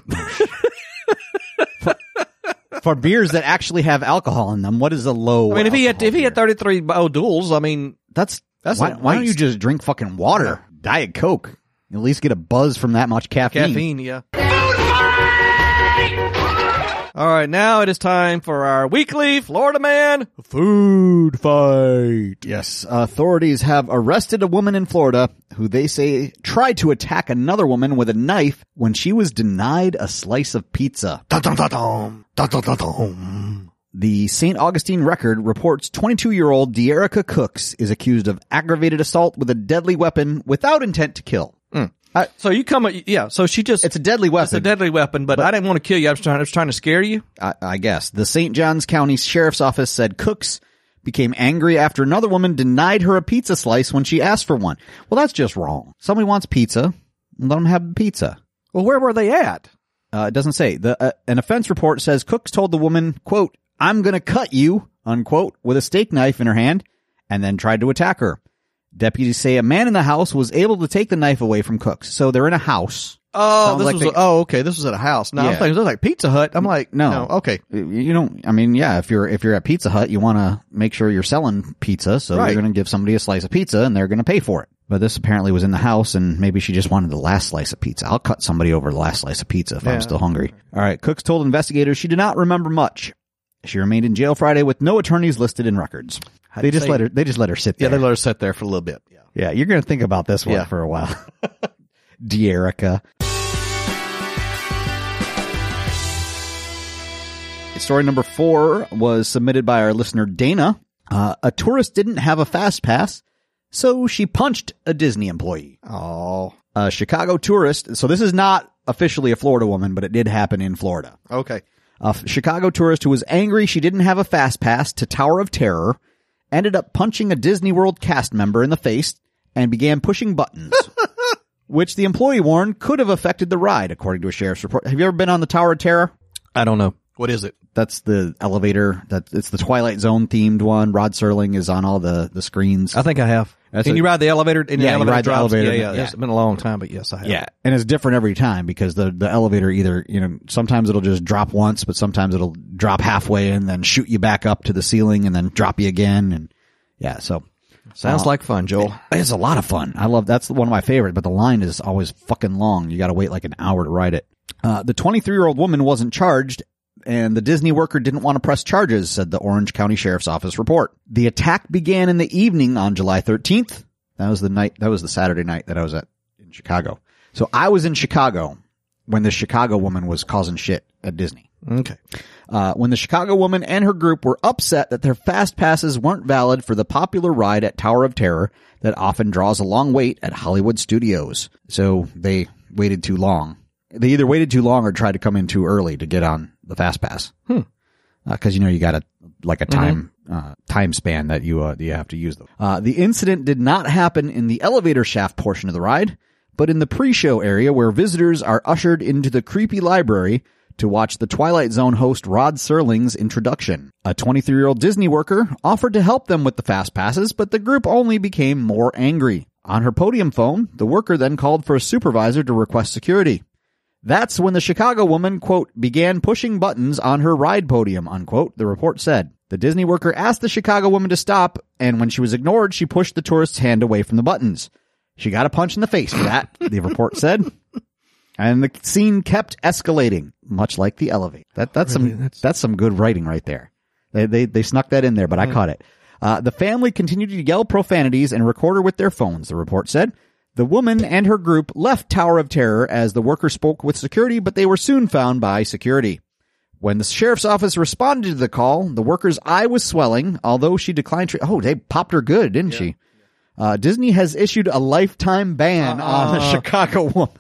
for beers that actually have alcohol in them, what is a low? I mean, if he had 33 O'Doul's, I mean, that's why don't you just drink fucking water, Diet Coke? At least get a buzz from that much caffeine. Caffeine, yeah. All right, now it is time for our weekly Florida Man food fight. Yes, authorities have arrested a woman in Florida who they say tried to attack another woman with a knife when she was denied a slice of pizza. The St. Augustine Record reports 22-year-old De'Erica Cooks is accused of aggravated assault with a deadly weapon without intent to kill. So it's a deadly weapon. It's a deadly weapon, but I didn't want to kill you. I was trying to scare you. I guess. The St. Johns County Sheriff's Office said Cooks became angry after another woman denied her a pizza slice when she asked for one. Well, that's just wrong. Somebody wants pizza, let them have pizza. Well, where were they at? It doesn't say. An offense report says Cooks told the woman, quote, "I'm going to cut you," unquote, with a steak knife in her hand, and then tried to attack her. Deputies say a man in the house was able to take the knife away from Cooks. So they're in a house. Oh, okay. This was at a house. No, I'm thinking this was like Pizza Hut. I'm like, no, okay. You don't, I mean, yeah, if you're at Pizza Hut, you want to make sure you're selling pizza. So you're going to give somebody a slice of pizza and they're going to pay for it. But this apparently was in the house and maybe she just wanted the last slice of pizza. I'll cut somebody over the last slice of pizza if I'm still hungry. All right. Cooks told investigators she did not remember much. She remained in jail Friday with no attorneys listed in records. They just let her sit there. Yeah, they let her sit there for a little bit. Yeah. Yeah, you're going to think about this one for a while. De'Erica. Story number 4 was submitted by our listener Dana. A tourist didn't have a fast pass, so she punched a Disney employee. Oh. A Chicago tourist. So this is not officially a Florida woman, but it did happen in Florida. Okay. A Chicago tourist who was angry she didn't have a fast pass to Tower of Terror ended up punching a Disney World cast member in the face and began pushing buttons, which the employee warned could have affected the ride, according to a sheriff's report. Have you ever been on the Tower of Terror? I don't know. What is it? That's the elevator. It's the Twilight Zone themed one. Rod Serling is on all the screens. I think I have. Can you ride the elevator? You ride the elevator. Yeah. It's been a long time, but yes, I have. Yeah, and it's different every time because the elevator either, sometimes it'll just drop once, but sometimes it'll drop halfway and then shoot you back up to the ceiling and then drop you again. And yeah, so. Sounds like fun, Joel. It's a lot of fun. That's one of my favorites, but the line is always fucking long. You got to wait like an hour to ride it. The 23-year-old woman wasn't charged, and the Disney worker didn't want to press charges, said the Orange County Sheriff's Office report. The attack began in the evening on July 13th. That was the Saturday night that I was in Chicago. So I was in Chicago when the Chicago woman was causing shit at Disney. Okay. When the Chicago woman and her group were upset that their fast passes weren't valid for the popular ride at Tower of Terror that often draws a long wait at Hollywood Studios. So they waited too long. They either waited too long or tried to come in too early to get on the fast pass. Cause you got a time span that you have to use them. The incident did not happen in the elevator shaft portion of the ride, but in the pre-show area where visitors are ushered into the creepy library to watch the Twilight Zone host Rod Serling's introduction. A 23-year-old Disney worker offered to help them with the fast passes, but the group only became more angry. On her podium phone, the worker then called for a supervisor to request security. That's when the Chicago woman, quote, began pushing buttons on her ride podium, unquote, the report said. The Disney worker asked the Chicago woman to stop, and when she was ignored, she pushed the tourist's hand away from the buttons. She got a punch in the face for that, the report said. And the scene kept escalating, much like the elevator. That's some good writing right there. They snuck that in there, but I caught it. The family continued to yell profanities and record her with their phones, the report said. The woman and her group left Tower of Terror as the worker spoke with security, but they were soon found by security. When the sheriff's office responded to the call, the worker's eye was swelling, although she declined they popped her good, didn't she? Disney has issued a lifetime ban on the Chicago woman.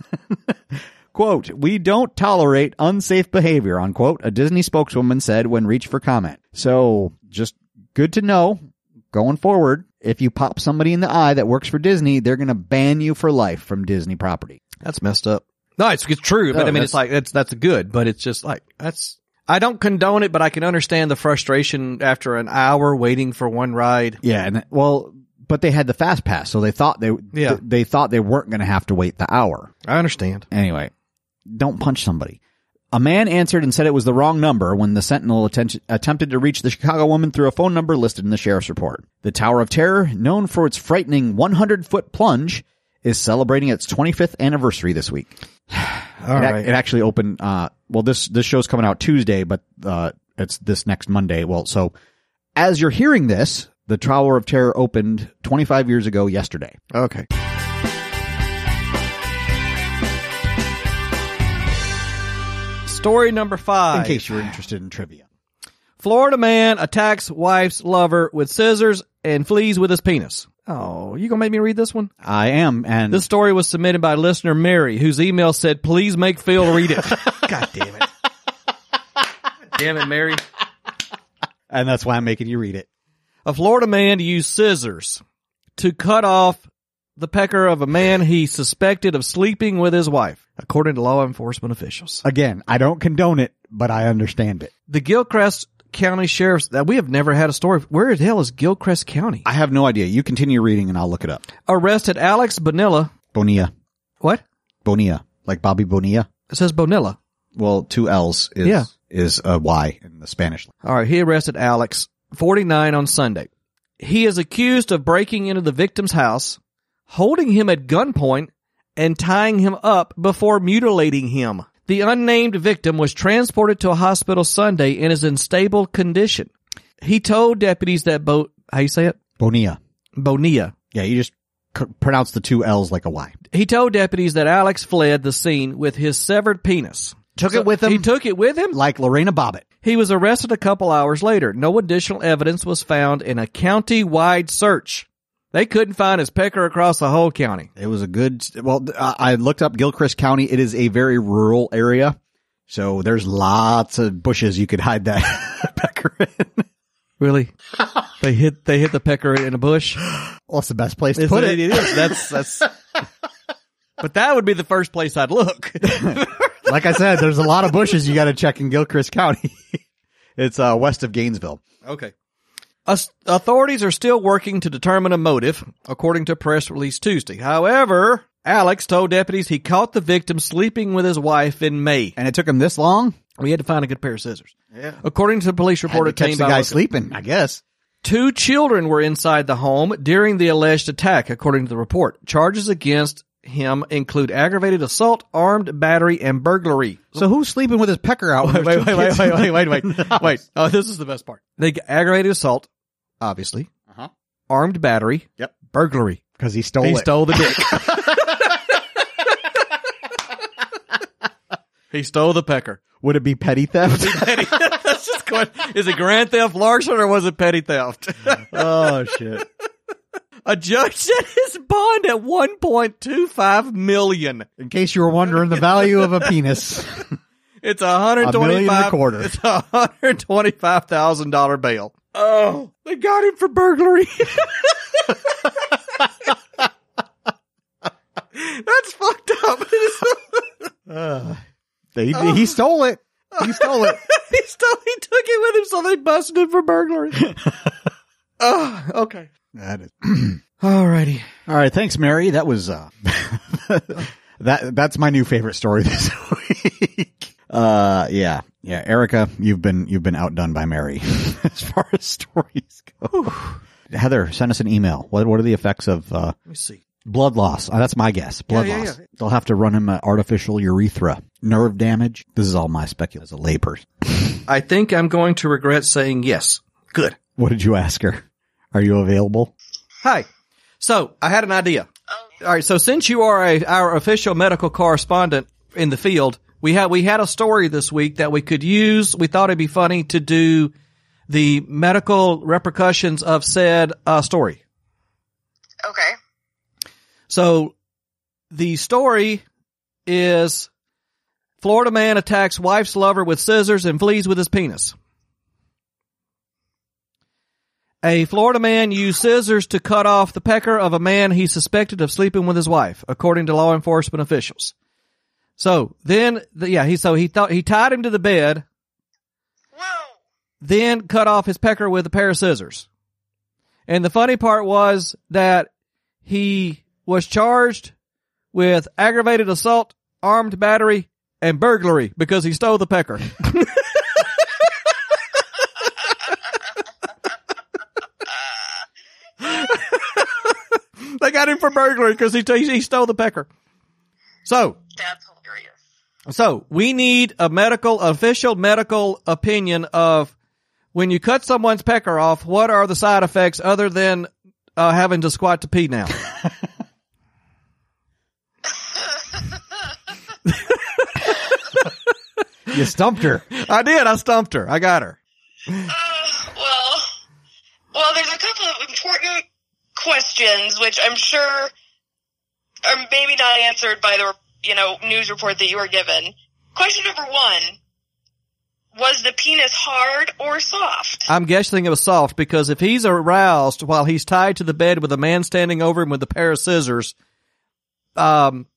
Quote, we don't tolerate unsafe behavior, unquote, a Disney spokeswoman said when reached for comment. So, just good to know, going forward, if you pop somebody in the eye that works for Disney, they're going to ban you for life from Disney property. That's messed up. No, it's true, but I mean, it's like, that's good, but it's just like, I don't condone it, but I can understand the frustration after an hour waiting for one ride. Yeah, but they had the fast pass, so they thought they thought they weren't going to have to wait the hour. I understand. Anyway, don't punch somebody. A man answered and said it was the wrong number when the Sentinel attempted to reach the Chicago woman through a phone number listed in the sheriff's report. The Tower of Terror, known for its frightening 100-foot plunge, is celebrating its 25th anniversary this week. It actually opened, this show's coming out Tuesday, but it's this next Monday. Well, so as you're hearing this, the Tower of Terror opened 25 years ago yesterday. Okay. Story number 5. In case you were interested in trivia. Florida man attacks wife's lover with scissors and flees with his penis. Oh, you gonna make me read this one? I am, and this story was submitted by listener Mary, whose email said, please make Phil read it. God damn it. Damn it, Mary. And that's why I'm making you read it. A Florida man used scissors to cut off the pecker of a man he suspected of sleeping with his wife, according to law enforcement officials. Again, I don't condone it, but I understand it. The Gilchrist County Sheriff's, that we have never had a story. Where the hell is Gilchrist County? I have no idea. You continue reading and I'll look it up. Arrested Alex Bonilla. Bonilla. What? Bonilla. Like Bobby Bonilla. It says Bonilla. Well, 2 L's is a Y in the Spanish. All right. He arrested Alex, 49, on Sunday. He is accused of breaking into the victim's house, holding him at gunpoint, and tying him up before mutilating him. The unnamed victim was transported to a hospital Sunday and is in stable condition. He told deputies that how you say it? Bonilla. Bonilla. Yeah, you just pronounce the 2 L's like a Y. He told deputies that Alex fled the scene with his severed penis. Took it with him? He took it with him? Like Lorena Bobbitt. He was arrested a couple hours later. No additional evidence was found in a county-wide search. They couldn't find his pecker across the whole county. It was I looked up Gilchrist County. It is a very rural area. So there's lots of bushes you could hide that pecker in. Really? They hit the pecker in a bush? Well, it's the best place to put it. It is. That's but that would be the first place I'd look. Like I said, there's a lot of bushes you got to check in Gilchrist County. It's west of Gainesville. Okay. Authorities are still working to determine a motive, according to a press release Tuesday. However, Alex told deputies he caught the victim sleeping with his wife in May. And it took him this long? We had to find a good pair of scissors. Yeah. According to the police report, had to catch the guy sleeping, I guess. 2 children were inside the home during the alleged attack, according to the report. Charges against him include aggravated assault, armed battery, and burglary. So who's sleeping with his pecker out? Wait. Oh, this is the best part. They aggravated assault, obviously. Uh-huh. Armed battery. Yep. Burglary. Because he stole He stole the dick. He stole the pecker. Would it be petty theft? That's just going. Is it grand theft, larceny, or was it petty theft? Oh, shit. A judge set his bond at $1.25 million. In case you were wondering the value of a penis. It's $125,000. It's $125,000 bail. Oh, they got him for burglary. That's fucked up. He stole it. He stole it. He took it with him, so they busted him for burglary. Oh, okay. That is. Alrighty. All right. Thanks, Mary. That was, that's my new favorite story this week. Yeah. Erica, you've been outdone by Mary as far as stories go. Heather, send us an email. What are the effects of, let me see. Blood loss? That's my guess. Blood loss. Yeah. They'll have to run him an artificial urethra. Nerve damage. This is all my speculation as a layperson. I think I'm going to regret saying yes. Good. What did you ask her? Are you available? Hi. So, I had an idea. All right, so since you are our official medical correspondent in the field, we had a story this week that we could use. We thought it'd be funny to do the medical repercussions of said story. Okay. So, the story is Florida man attacks wife's lover with scissors and flees with his penis. A Florida man used scissors to cut off the pecker of a man he suspected of sleeping with his wife, according to law enforcement officials. So then, he tied him to the bed. Whoa. Then cut off his pecker with a pair of scissors. And the funny part was that he was charged with aggravated assault, armed battery, and burglary because he stole the pecker. They got him for burglary because he stole the pecker. So that's hilarious. So we need official medical opinion of when you cut someone's pecker off, what are the side effects other than having to squat to pee now? You stumped her. I did. I stumped her. I got her. Well, there's a couple of important questions, which I'm sure are maybe not answered by the, news report that you were given. Question number 1, was the penis hard or soft? I'm guessing it was soft because if he's aroused while he's tied to the bed with a man standing over him with a pair of scissors, I'm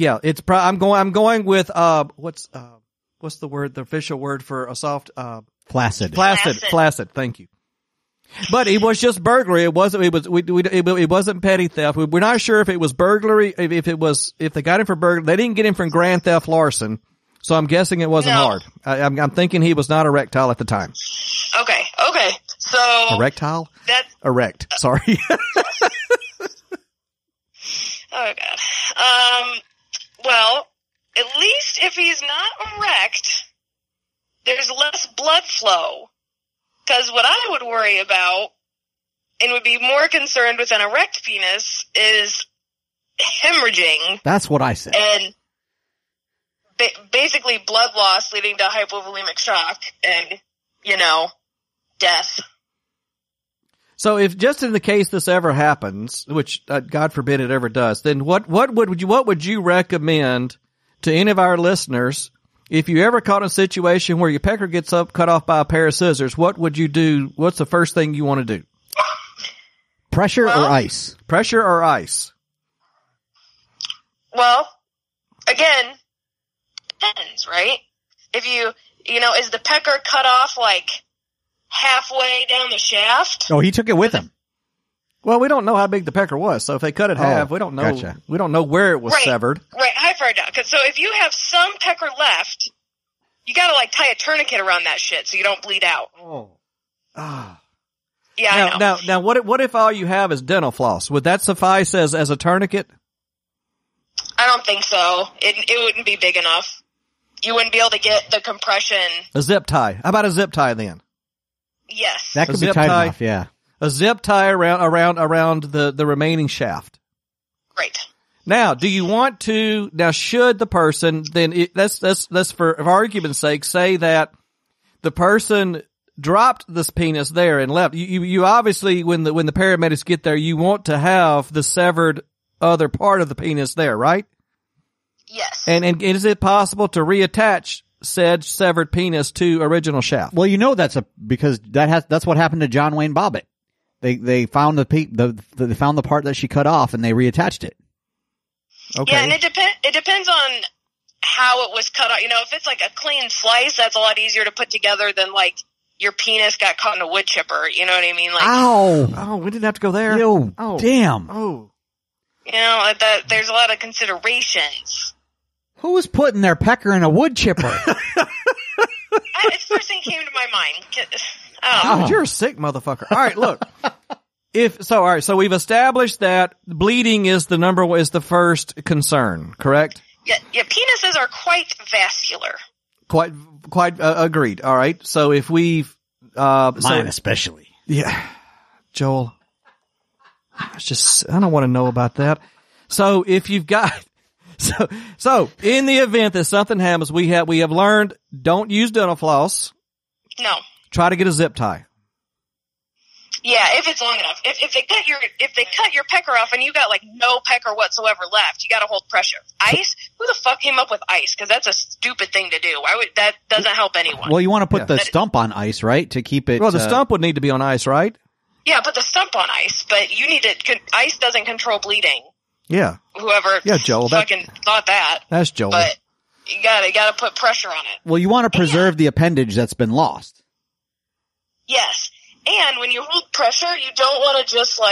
going with, what's the word, the official word for a soft, Flaccid. Thank you. But it was just burglary. It wasn't. It wasn't petty theft. We're not sure if it was burglary. If they got him for burglary, they didn't get him from grand theft larcen. So I'm guessing it wasn't hard. I'm thinking he was not erectile at the time. Okay. So erectile. Erect. Sorry. Oh God. Well, at least if he's not erect, there's less blood flow. Because what I would worry about, and would be more concerned with an erect penis, is hemorrhaging. That's what I said. And basically blood loss leading to hypovolemic shock and, death. So if just in the case this ever happens, which God forbid it ever does, then what would you recommend to any of our listeners? If you ever caught a situation where your pecker gets cut off by a pair of scissors, what would you do? What's the first thing you want to do? Pressure or ice? Pressure or ice? Well, again, depends, right? If is the pecker cut off like halfway down the shaft? Oh, he took it with him. Well, we don't know how big the pecker was, so if they cut it half, we don't know. Gotcha. We don't know where it was severed. Right, how far down? So if you have some pecker left, you gotta tie a tourniquet around that shit so you don't bleed out. Oh. Ah. Yeah, I know. Now, what if all you have is dental floss? Would that suffice as a tourniquet? I don't think so. It wouldn't be big enough. You wouldn't be able to get the compression. A zip tie. How about a zip tie then? Yes. That could be tight enough, yeah. A zip tie around the remaining shaft. Great. Now, do you want to, should the person, then let's for argument's sake, say that the person dropped this penis there and left. You obviously, when the paramedics get there, you want to have the severed other part of the penis there, right? Yes. And is it possible to reattach said severed penis to original shaft? Well, because that's what happened to John Wayne Bobbitt. They found they found the part that she cut off and they reattached it. Okay. Yeah, and it depends on how it was cut off. If it's like a clean slice, that's a lot easier to put together than your penis got caught in a wood chipper. You know what I mean? Ow! Oh, we didn't have to go there. Ew, oh, damn. Oh. There's a lot of considerations. Who was putting their pecker in a wood chipper? It's the first thing came to my mind. God, you're a sick motherfucker. All right, look. So we've established that bleeding is the first concern, correct? Yeah, penises are quite vascular. Quite agreed. All right. So if we've mine especially. Yeah. Joel, I don't want to know about that. So if you've got so in the event that something happens, we have learned don't use dental floss. No. Try to get a zip tie. Yeah, if it's long enough. If they cut your pecker off and you got no pecker whatsoever left, you got to hold pressure. Ice? Who the fuck came up with ice? Because that's a stupid thing to do. That doesn't help anyone. Well, you want to put the stump on ice, right, to keep it. Well, the stump would need to be on ice, right? Yeah, put the stump on ice, but you need to. Ice doesn't control bleeding. Yeah. Whoever Joel, fucking thought that. That's Joel. But you gotta put pressure on it. Well, you want to preserve the appendage that's been lost. Yes. And when you hold pressure, you don't want to just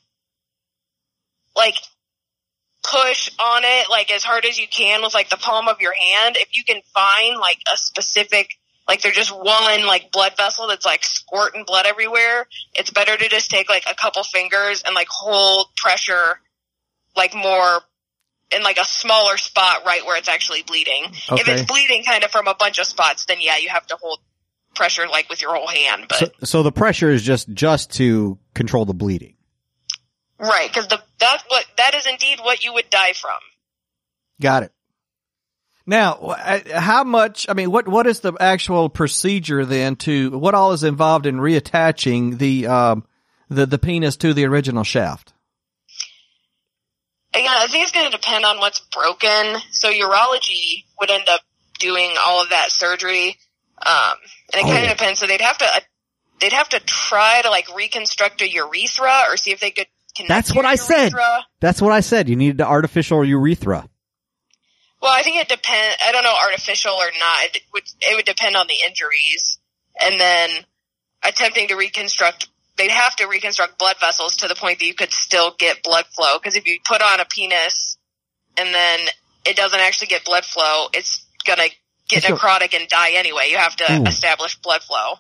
push on it as hard as you can with the palm of your hand. If you can find a specific, there's just one blood vessel that's squirting blood everywhere, it's better to just take a couple fingers and hold pressure more in a smaller spot right where it's actually bleeding. Okay. If it's bleeding kind of from a bunch of spots, then yeah, you have to hold pressure with your whole hand. But so the pressure is just to control the bleeding, right? Because that is indeed what you would die from. Got it. Now, how much? I mean, what is the actual procedure then? What all is involved in reattaching the penis to the original shaft? Again, I think it's going to depend on what's broken. So urology would end up doing all of that surgery. And it kind of depends. So they'd have to try to reconstruct a urethra or see if they could connect. That's what I said. That's what I said. You needed the artificial urethra. Well, I think it depends. I don't know, artificial or not. It would depend on the injuries. and then attempting to reconstruct, they'd have to reconstruct blood vessels to the point that you could still get blood flow. Because if you put on a penis and then it doesn't actually get blood flow, it's gonna get necrotic and die anyway. You have to establish blood flow.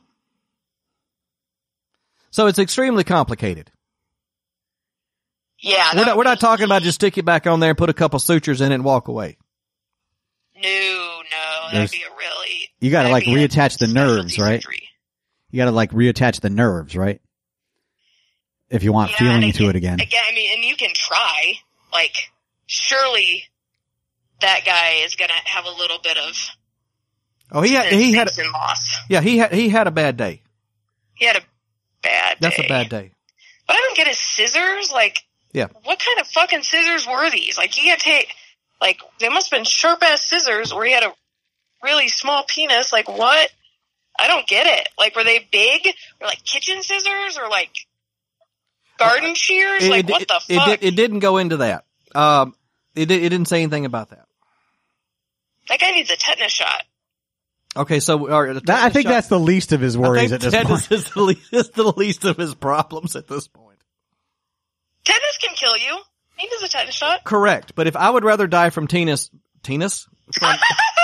So it's extremely complicated. Yeah. We're not talking about just stick it back on there and put a couple sutures in it and walk away. No, that'd be a really... You gotta like reattach the nerves, right? Surgery. You gotta like reattach the nerves, right? If you want feeling to it again. Again, I mean, and you can try. Like, surely that guy is gonna have a little bit of... Oh, he had loss. Yeah, he had a bad day. He had a bad day. That's a bad day. But I don't get his scissors. Like, yeah. What kind of fucking scissors were these? Like, you can't take, like, they must have been sharp ass scissors, or he had a really small penis. Like, what? I don't get it. Like, were they big? Or like kitchen scissors? Or like garden shears? Like, what the fuck? It didn't go into that. It didn't say anything about that. That guy needs a tetanus shot. Okay, so I think that's the least of his worries at this point. Is the least of his problems at this point. Tetanus can kill you. He needs a tetanus shot. Correct, but if I would rather die from tetanus? I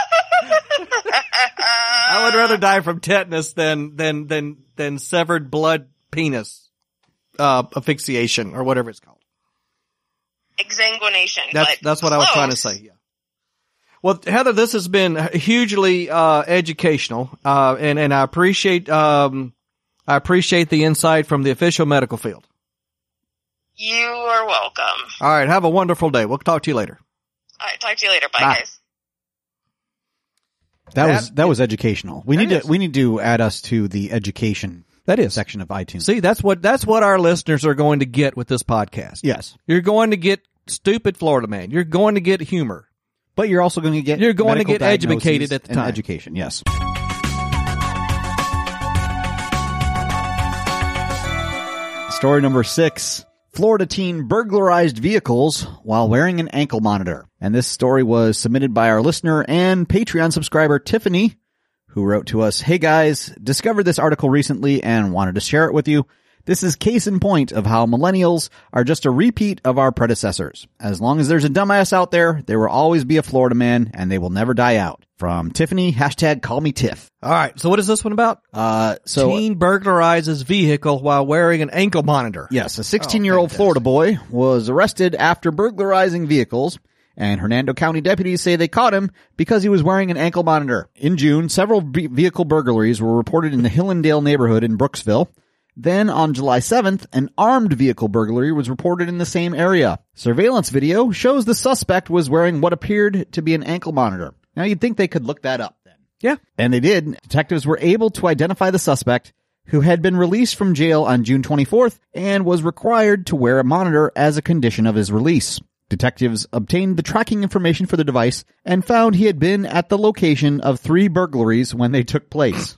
would rather die from tetanus than severed blood penis asphyxiation or whatever it's called. Exsanguination. That's what I was trying to say. Yeah. Well, Heather, this has been hugely educational, and I appreciate the insight from the official medical field. You are welcome. All right, have a wonderful day. We'll talk to you later. All right, talk to you later. Bye. Guys. That was educational. We need to add us to the education section of iTunes. See, that's what our listeners are going to get with this podcast. Yes, you're going to get stupid Florida man. You're going to get humor. But you're also going to get educated at the time. Education, yes. Story number 6. Florida teen burglarized vehicles while wearing an ankle monitor. And this story was submitted by our listener and Patreon subscriber Tiffany, who wrote to us, "Hey guys, discovered this article recently and wanted to share it with you. This is case in point of how millennials are just a repeat of our predecessors. As long as there's a dumbass out there, there will always be a Florida man, and they will never die out." From Tiffany, #CallMeTiff. All right, so what is this one about? Teen burglarizes vehicle while wearing an ankle monitor. Yes, a 16-year-old Florida boy was arrested after burglarizing vehicles, and Hernando County deputies say they caught him because he was wearing an ankle monitor. In June, several vehicle burglaries were reported in the Hillendale neighborhood in Brooksville. Then, on July 7th, an armed vehicle burglary was reported in the same area. Surveillance video shows the suspect was wearing what appeared to be an ankle monitor. Now, you'd think they could look that up then. Yeah. And they did. Detectives were able to identify the suspect, who had been released from jail on June 24th and was required to wear a monitor as a condition of his release. Detectives obtained the tracking information for the device and found he had been at the location of 3 burglaries when they took place.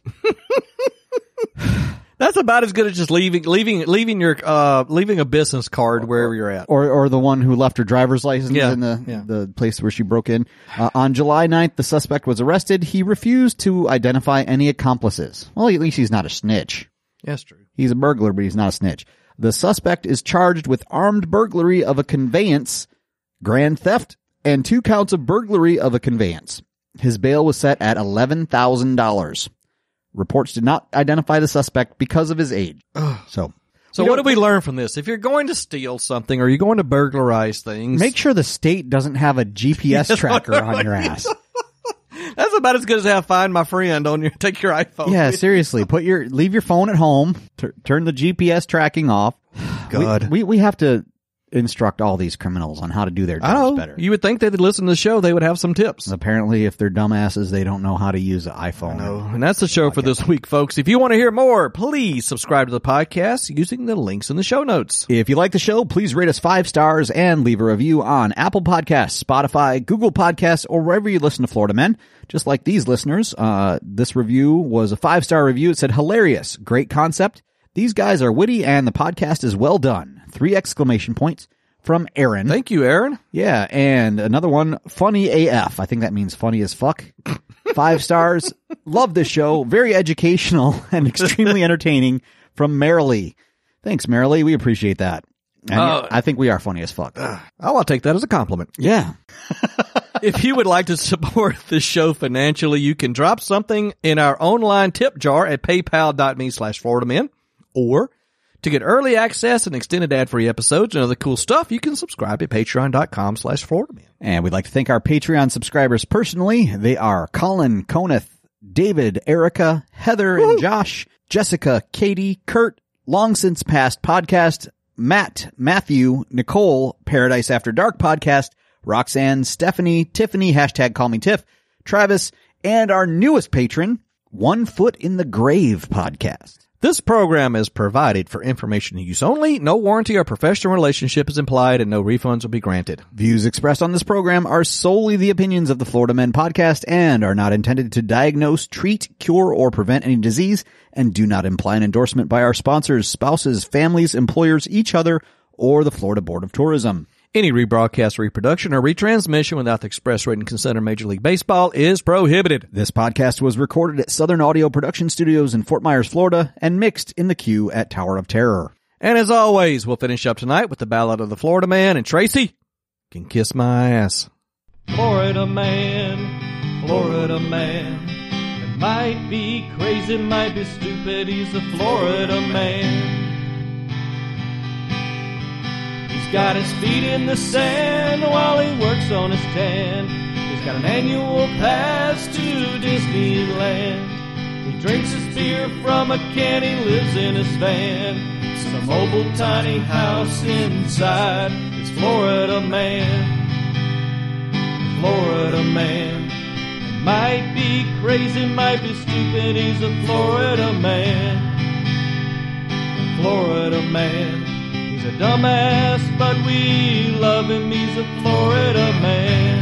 That's about as good as just leaving a business card wherever you're at. Or the one who left her driver's license in the place where she broke in. On July 9th, the suspect was arrested. He refused to identify any accomplices. Well, at least he's not a snitch. That's true. He's a burglar, but he's not a snitch. The suspect is charged with armed burglary of a conveyance, grand theft, and 2 counts of burglary of a conveyance. His bail was set at $11,000. Reports did not identify the suspect because of his age. So what did we learn from this? If you're going to steal something or you're going to burglarize things, make sure the state doesn't have a GPS tracker on your ass. That's about as good as have Find My Friend on your, take your iPhone. Yeah, seriously. Leave your phone at home. Turn the GPS tracking off. God. We have to instruct all these criminals on how to do their jobs better. You would think they'd listen to the show, they would have some tips. Apparently, if they're dumbasses, they don't know how to use an iPhone. I know. And that's the show for this week, folks. If you want to hear more, please subscribe to the podcast using the links in the show notes. If you like the show, please rate us 5 stars and leave a review on Apple Podcasts, Spotify, Google Podcasts, or wherever you listen to Florida Men. Just like these listeners, this review was a 5-star review. It said, "Hilarious. Great concept. These guys are witty and the podcast is well done." 3 exclamation points from Aaron. Thank you, Aaron. Yeah, and another one, "Funny AF." I think that means funny as fuck. 5 stars. Love this show. Very educational and extremely entertaining from Marilee. Thanks, Marilee. We appreciate that. And I think we are funny as fuck. I'll take that as a compliment. Yeah. If you would like to support the show financially, you can drop something in our online tip jar at paypal.me/FloridaMan. Or to get early access and extended ad-free episodes and other cool stuff, you can subscribe at patreon.com/FloridaMan. And we'd like to thank our Patreon subscribers personally. They are Colin, Coneth, David, Erica, Heather, and Josh, Jessica, Katie, Kurt, Long Since Past Podcast, Matt, Matthew, Nicole, Paradise After Dark Podcast, Roxanne, Stephanie, Tiffany, #CallMeTiff, Travis, and our newest patron, One Foot in the Grave Podcast. This program is provided for information use only. No warranty or professional relationship is implied, and no refunds will be granted. Views expressed on this program are solely the opinions of the Florida Men Podcast and are not intended to diagnose, treat, cure, or prevent any disease, and do not imply an endorsement by our sponsors, spouses, families, employers, each other, or the Florida Board of Tourism. Any rebroadcast, reproduction, or retransmission without the express written consent of Major League Baseball is prohibited. This podcast was recorded at Southern Audio Production Studios in Fort Myers, Florida, and mixed in the queue at Tower of Terror. And as always, we'll finish up tonight with the Ballad of the Florida Man, and Tracy can kiss my ass. Florida man, Florida man. It might be crazy, might be stupid, he's a Florida man. He's got his feet in the sand while he works on his tan. He's got an annual pass to Disneyland. He drinks his beer from a can, he lives in his van. Some mobile tiny house inside his Florida man. Florida man. Might be crazy, might be stupid, he's a Florida man. Florida man. He's a dumbass, but we love him, he's a Florida man.